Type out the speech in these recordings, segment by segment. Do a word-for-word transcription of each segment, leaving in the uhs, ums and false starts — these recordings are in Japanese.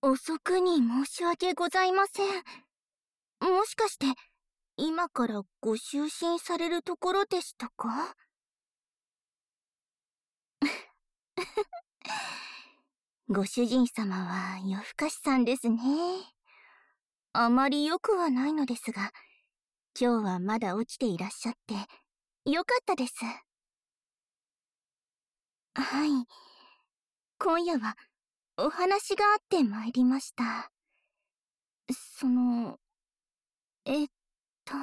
遅くに申し訳ございません。もしかして、今からご就寝されるところでしたか？ご主人様は夜更かしさんですね。あまり良くはないのですが、今日はまだ起きていらっしゃって、よかったです。はい。今夜は、お話があって参りました。その、えっと、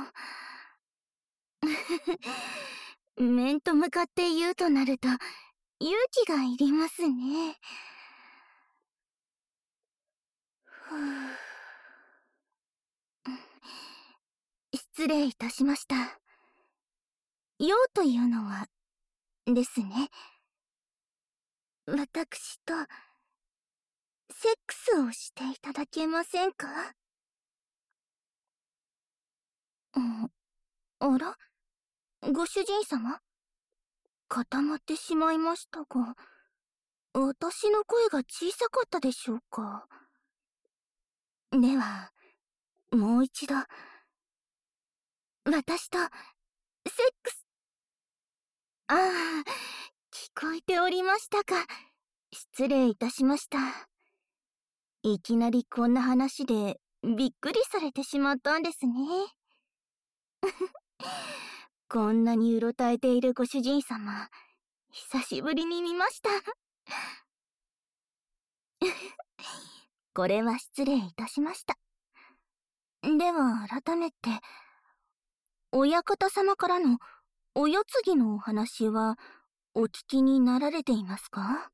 面と向かって言うとなると、勇気がいりますね。ふぅ。失礼いたしました。用というのは、ですね。私と、セックスをしていただけませんか？うん、あら？ご主人様？固まってしまいましたが、私の声が小さかったでしょうか？では、もう一度、私と、セックス。ああ、聞こえておりましたか。失礼いたしました。いきなりこんな話で、びっくりされてしまったんですね。こんなにうろたえているご主人様、久しぶりに見ました。これは失礼いたしました。では改めて、親方様からのお世継ぎのお話はお聞きになられていますか？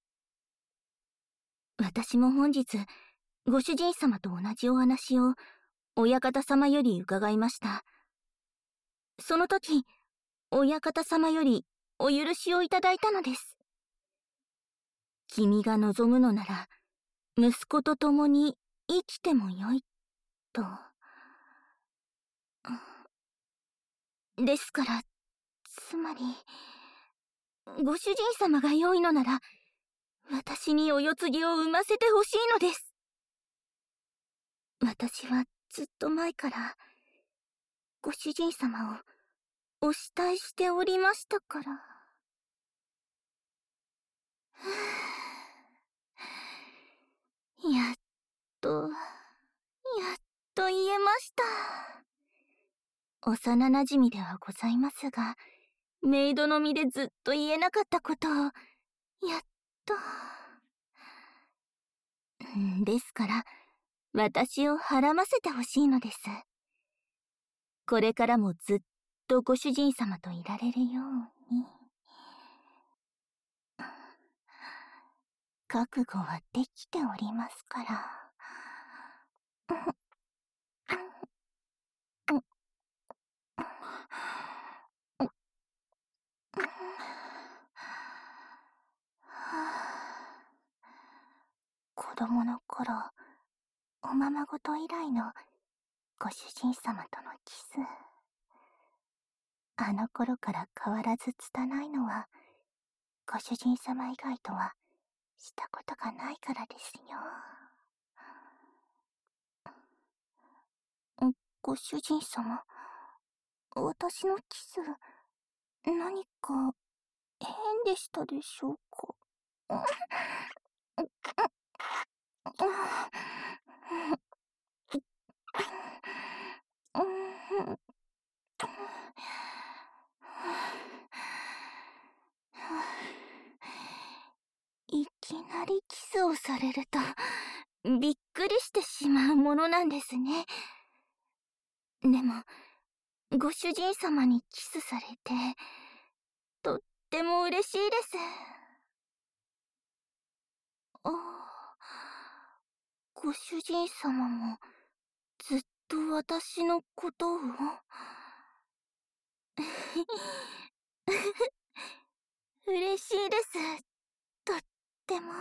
私も本日、ご主人様と同じお話を親方様より伺いました。その時、親方様よりお許しをいただいたのです。君が望むのなら、息子と共に生きてもよい、と。ですから、つまり、ご主人様が良いのなら、私にお世継ぎを産ませてほしいのです。私はずっと前から、ご主人様をお慕いしておりましたから。やっと、やっと言えました。幼馴染ではございますが、メイドの身でずっと言えなかったことを、やっと。ですから、私をはらませてほしいのです。これからもずっとご主人様といられるように。覚悟はできておりますから。子供の頃、おままごと以来のご主人様とのキス。あの頃から変わらず拙いのは、ご主人様以外とはしたことがないからですよ。ご主人様、私のキス、何か変でしたでしょうか？いきなりキスをされると、びっくりしてしまうものなんですね。でも、ご主人様にキスされて、とっても嬉しいです。ああ、ご主人様も、ずっと私のことを嬉しいです。とっても。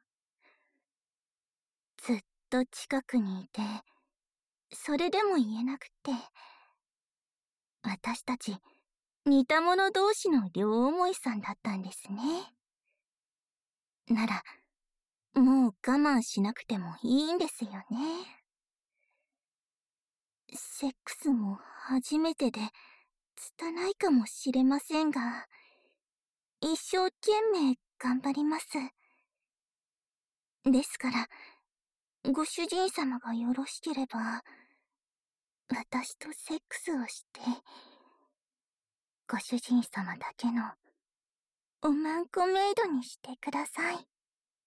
ずっと近くにいて、それでも言えなくて。私たち、似た者同士の両思いさんだったんですね。なら、 もう我慢しなくてもいいんですよね。セックスも初めてで、拙いかもしれませんが、一生懸命頑張ります。ですから、ご主人様がよろしければ、私とセックスをして、ご主人様だけのおまんこメイドにしてください。